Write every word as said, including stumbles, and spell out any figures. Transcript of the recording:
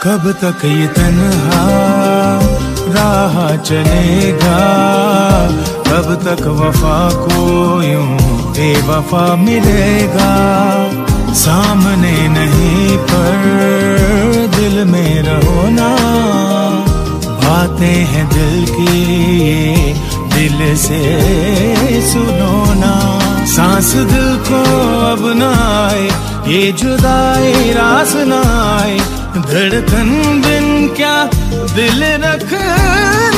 कब तक ये तन्हा राह चलेगा, कब तक वफा को यूं बेवफा मिलेगा। सामने नहीं पर दिल में रहो ना, बातें हैं दिल की ये दिल से सुनो ना। सांस दिल को अब ना आए, ये जुदाई रास ना आए, धड़कन बिन क्या दिल रख